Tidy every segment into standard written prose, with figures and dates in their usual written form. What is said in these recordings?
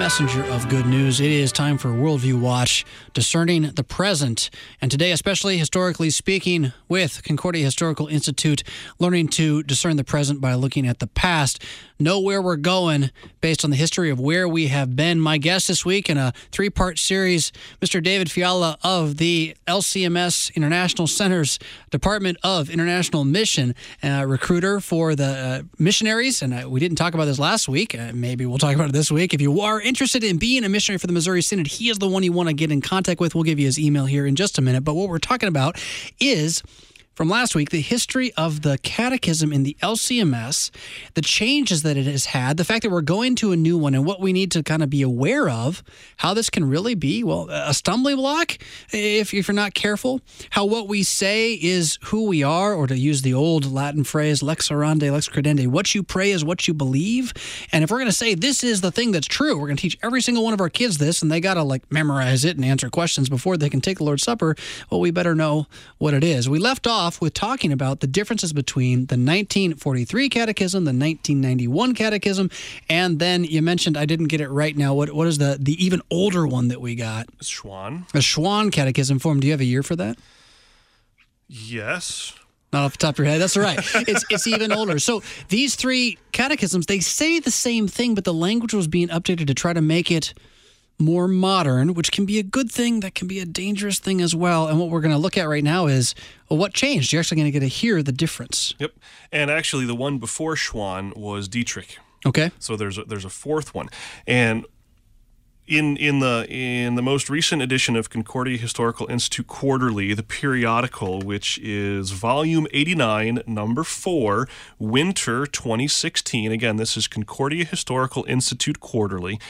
messenger of good news. It is time for Worldview Watch, discerning the present. And today, especially historically speaking, with Concordia Historical Institute, learning to discern the present by looking at the past. Know where we're going based on the history of where we have been. My guest this week in a three-part series, Mr. David Fiala of the LCMS International Center's Department of International Mission, recruiter for the missionaries. And we didn't talk about this last week. Maybe we'll talk about it this week. If you are interested in being a missionary for the Missouri Synod, he is the one you want to get in contact with. We'll give you his email here in just a minute. But what we're talking about is, from last week, the history of the catechism in the LCMS, the changes that it has had, the fact that we're going to a new one, and what we need to kind of be aware of, how this can really be, well, a stumbling block if you're not careful, how what we say is who we are, or to use the old Latin phrase, lex orandi, lex credendi, what you pray is what you believe. And if we're going to say this is the thing that's true, we're going to teach every single one of our kids this, and they got to memorize it and answer questions before they can take the Lord's Supper, well, we better know what it is. We left off with talking about the differences between the 1943 Catechism, the 1991 Catechism, and then you mentioned, I didn't get it right now, what is the even older one that we got? Schwann. A Schwann Catechism form. Do you have a year for that? Yes. Not off the top of your head. That's all right. It's even older. So these three catechisms, they say the same thing, but the language was being updated to try to make it more modern, which can be a good thing, that can be a dangerous thing as well. And what we're going to look at right now is, well, what changed? You're actually going to get to hear the difference. Yep. And actually, the one before Schwann was Dietrich. Okay. So there's a fourth one. And in the most recent edition of Concordia Historical Institute Quarterly, the periodical, which is volume 89, number 4, winter 2016. Again, this is Concordia Historical Institute Quarterly.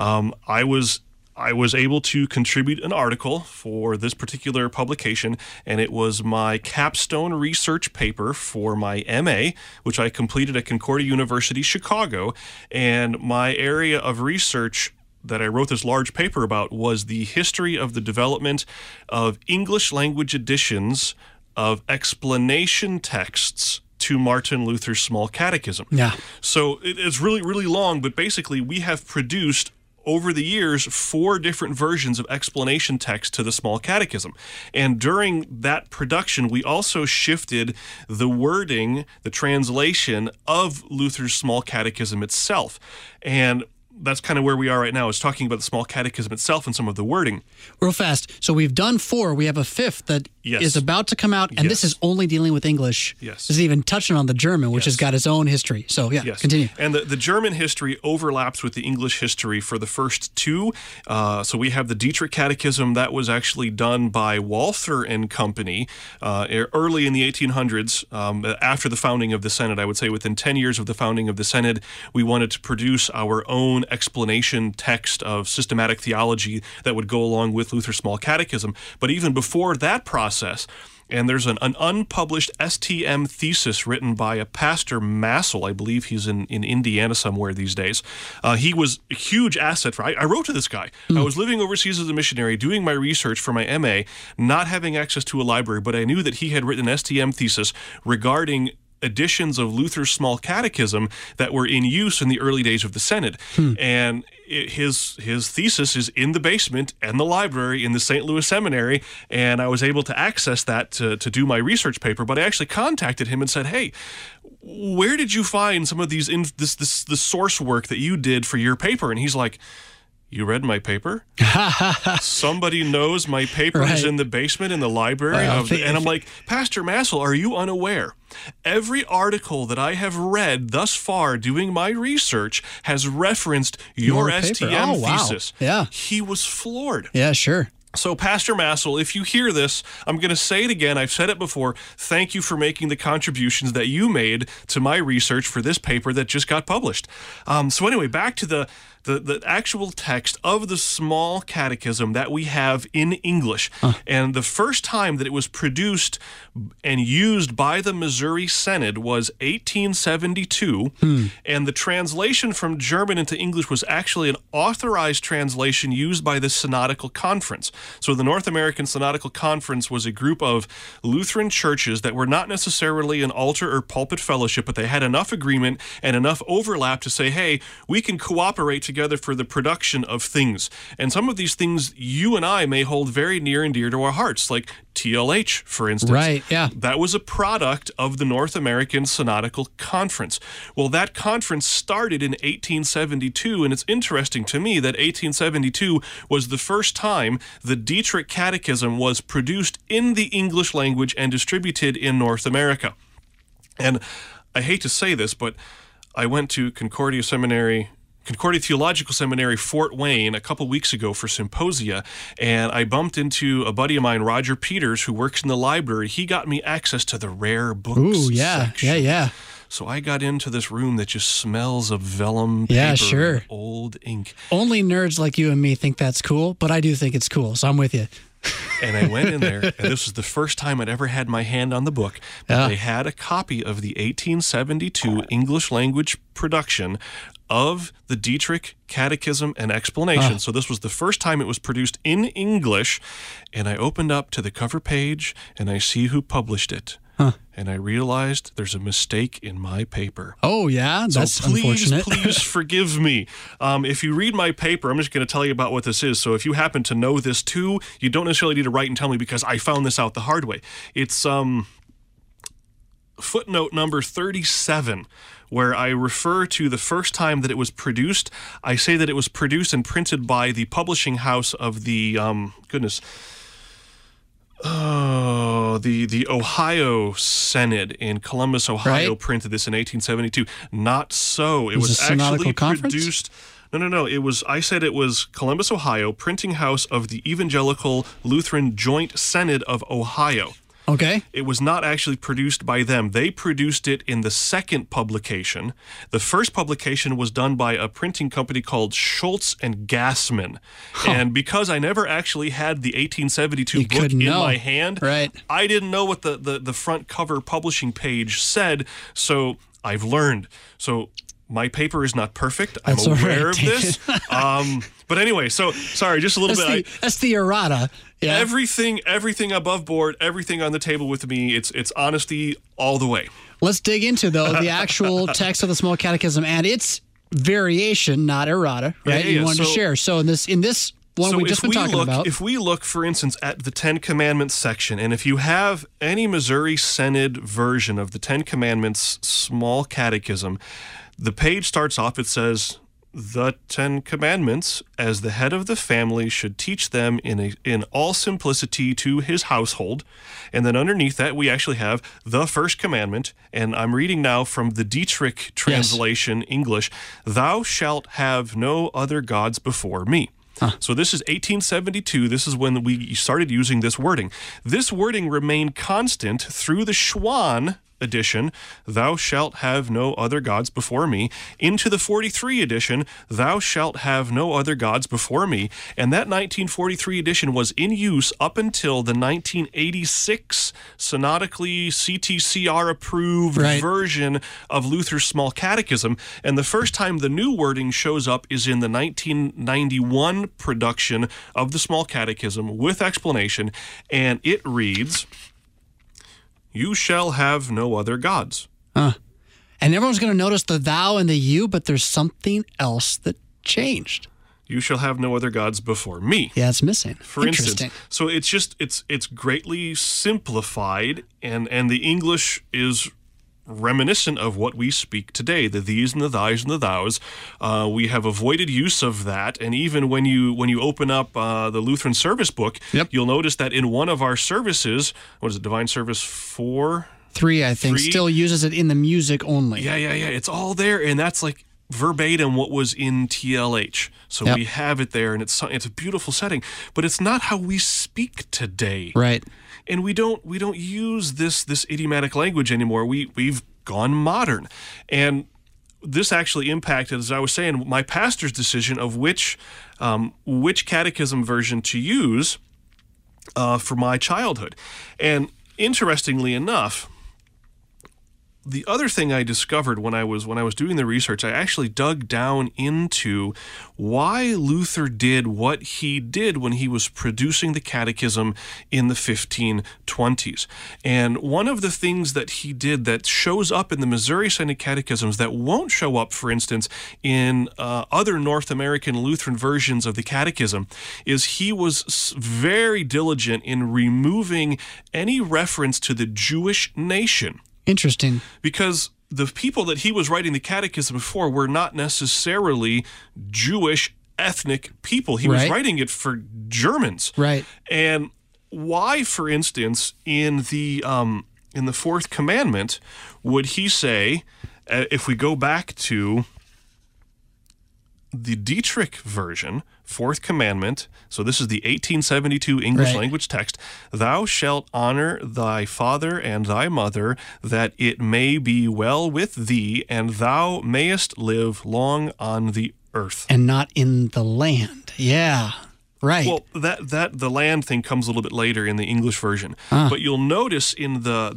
I was able to contribute an article for this particular publication, and it was my capstone research paper for my MA, which I completed at Concordia University, Chicago. And my area of research that I wrote this large paper about was the history of the development of English language editions of explanation texts to Martin Luther's Small Catechism. Yeah. So it's really, really long, but basically we have produced over the years 4 different versions of explanation text to the Small Catechism. And during that production, we also shifted the wording, the translation of Luther's Small Catechism itself. And that's kind of where we are right now, is talking about the Small Catechism itself and some of the wording. Real fast. So we've done 4. We have a 5th that is about to come out, and this is only dealing with English. Yes. This is even touching on the German, which has got its own history. So, continue. And the German history overlaps with the English history for the first 2. So we have the Dietrich Catechism. That was actually done by Walther and Company early in the 1800s, after the founding of the Synod. I would say within 10 years of the founding of the Synod, we wanted to produce our own explanation text of systematic theology that would go along with Luther's Small Catechism. But even before that process, and there's an unpublished STM thesis written by a Pastor Massel. I believe he's in Indiana somewhere these days. He was a huge asset for, I wrote to this guy. I was living overseas as a missionary, doing my research for my MA, not having access to a library, but I knew that he had written an STM thesis regarding editions of Luther's Small Catechism that were in use in the early days of the Synod. And his thesis is in the basement and the library in the St. Louis Seminary, and I was able to access that to do my research paper. But I actually contacted him and said, hey, where did you find some of these the source work that you did for your paper? And he's like, you read my paper? Somebody knows my paper is in the basement in the library. And I'm like, Pastor Massel, are you unaware? Every article that I have read thus far doing my research has referenced your STM thesis. Yeah. He was floored. Yeah, sure. So, Pastor Massel, if you hear this, I'm going to say it again. I've said it before. Thank you for making the contributions that you made to my research for this paper that just got published. So anyway, back to the actual text of the Small Catechism that we have in English. And the first time that it was produced and used by the Missouri Synod was 1872. And the translation from German into English was actually an authorized translation used by the Synodical Conference. So the North American Synodical Conference was a group of Lutheran churches that were not necessarily an altar or pulpit fellowship, but they had enough agreement and enough overlap to say, hey, we can cooperate together together for the production of things. And some of these things you and I may hold very near and dear to our hearts, like TLH, for instance. Right, yeah. That was a product of the North American Synodical Conference. Well, that conference started in 1872, and it's interesting to me that 1872 was the first time the Dietrich Catechism was produced in the English language and distributed in North America. And I hate to say this, but I went to Concordia Theological Seminary, Fort Wayne, a couple weeks ago for symposia, and I bumped into a buddy of mine, Roger Peters, who works in the library. He got me access to the rare books section. Yeah. So I got into this room that just smells of vellum paper, Yeah, sure. and old ink. Only nerds like you and me think that's cool, but I do think it's cool, so I'm with you. And I went in there, and this was the first time I'd ever had my hand on the book. But they had a copy of the 1872 English language production of the Dietrich Catechism and Explanation. So this was the first time it was produced in English. And I opened up to the cover page, and I see who published it. And I realized there's a mistake in my paper. Oh, yeah? That's so unfortunate. please forgive me. If you read my paper, I'm just going to tell you about what this is. So if you happen to know this too, you don't necessarily need to write and tell me because I found this out the hard way. It's footnote number 37, where I refer to the first time that it was produced. I say that it was produced and printed by the publishing house of the, the Ohio Synod in Columbus, Ohio, printed this in 1872. Not so. It was actually produced. No. I said it was Columbus, Ohio, printing house of the Evangelical Lutheran Joint Synod of Ohio. Okay. It was not actually produced by them. They produced it in the second publication. The first publication was done by a printing company called Schultz and Gassman. And because I never actually had the 1872 book in my hand, I didn't know what the front cover publishing page said, so I've learned. So my paper is not perfect. I'm aware of this. But anyway, so sorry, just a little bit. That's the errata. Yeah. Everything above board, everything on the table with me. It's honesty all the way. Let's dig into, though, the actual text of the Small Catechism and its variation, not errata, right? You wanted to share. So in this one we just been talking about. If we look, for instance, at the Ten Commandments section, and if you have any Missouri Synod version of the Ten Commandments Small Catechism, the page starts off, it says, "The Ten Commandments, as the head of the family, should teach them in all simplicity to his household." And then underneath that, we actually have the first commandment, and I'm reading now from the Dietrich translation, English, "Thou shalt have no other gods before me." So this is 1872. This is when we started using this wording. This wording remained constant through the Schwann edition, "Thou shalt have no other gods before me," into the 43 edition, "Thou shalt have no other gods before me." And that 1943 edition was in use up until the 1986 synodically CTCR approved version of Luther's Small Catechism. And the first time the new wording shows up is in the 1991 production of the Small Catechism with explanation, and it reads, "You shall have no other gods." And everyone's going to notice the thou and the you, but there's something else that changed. "You shall have no other gods before me." Yeah, it's missing. For instance. So it's greatly simplified, and the English is reminiscent of what we speak today, the these and the thys and the thous. We have avoided use of that, and even when you open up the Lutheran Service Book, you'll notice that in one of our services, what is it, Divine Service 4? 3, I think, still uses it in the music only. Yeah. It's all there, and that's like verbatim what was in TLH. So we have it there, and it's a beautiful setting, but it's not how we speak today. Right. And we don't use this idiomatic language anymore. We've gone modern. And this actually impacted, as I was saying, my pastor's decision of which catechism version to use for my childhood. And interestingly enough, the other thing I discovered when I was doing the research, I actually dug down into why Luther did what he did when he was producing the catechism in the 1520s. And one of the things that he did that shows up in the Missouri Synod catechisms that won't show up, for instance, in other North American Lutheran versions of the catechism is he was very diligent in removing any reference to the Jewish nation. Interesting. Because the people that he was writing the catechism for were not necessarily Jewish ethnic people. He was writing it for Germans. Right. And why, for instance, in the fourth commandment, would he say, if we go back to the Dietrich version, fourth commandment, so this is the 1872 English language text, thou shalt honor thy father and thy mother, that it may be well with thee, and thou mayest live long on the earth. And not in the land. Yeah. Right. Well, that the land thing comes a little bit later in the English version. But you'll notice in the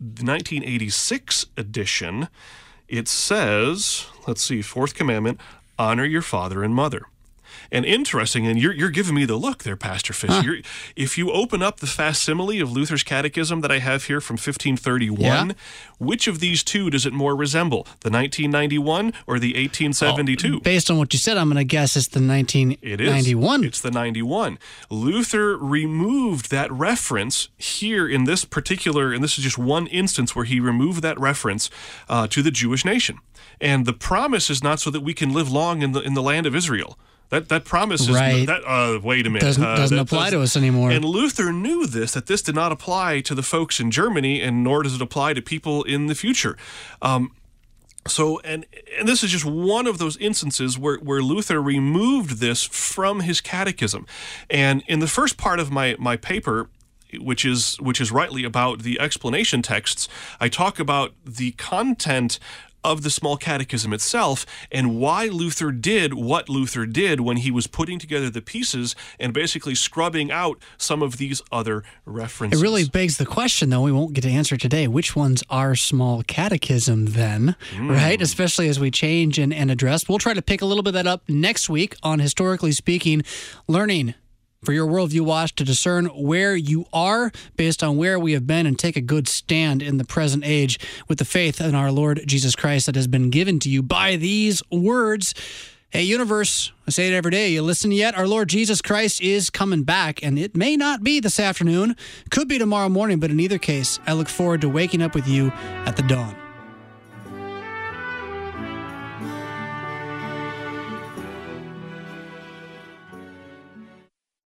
1986 edition, it says, let's see, fourth commandment, honor your father and mother. And interesting, and you're giving me the look there, Pastor Fish. If you open up the facsimile of Luther's Catechism that I have here from 1531, which of these two does it more resemble, the 1991 or the 1872? Based on what you said, I'm going to guess it's the 1991. It's the 91. Luther removed that reference here in this particular, and this is just one instance where he removed that reference to the Jewish nation. And the promise is not so that we can live long in the land of Israel. That promise is wait a minute. Doesn't apply to us anymore. And Luther knew that this did not apply to the folks in Germany, and nor does it apply to people in the future. So this is just one of those instances where Luther removed this from his catechism. And in the first part of my paper, which is rightly about the explanation texts, I talk about the content of the small catechism itself and why Luther did what Luther did when he was putting together the pieces and basically scrubbing out some of these other references. It really begs the question, though, we won't get to answer today, which one's our small catechism then, right? Especially as we change and address. We'll try to pick a little bit of that up next week on Historically Speaking, learning for your Worldview Watch to discern where you are based on where we have been and take a good stand in the present age with the faith in our Lord Jesus Christ that has been given to you by these words. Hey, universe, I say it every day. You listen yet? Our Lord Jesus Christ is coming back, and it may not be this afternoon. Could be tomorrow morning, but in either case, I look forward to waking up with you at the dawn.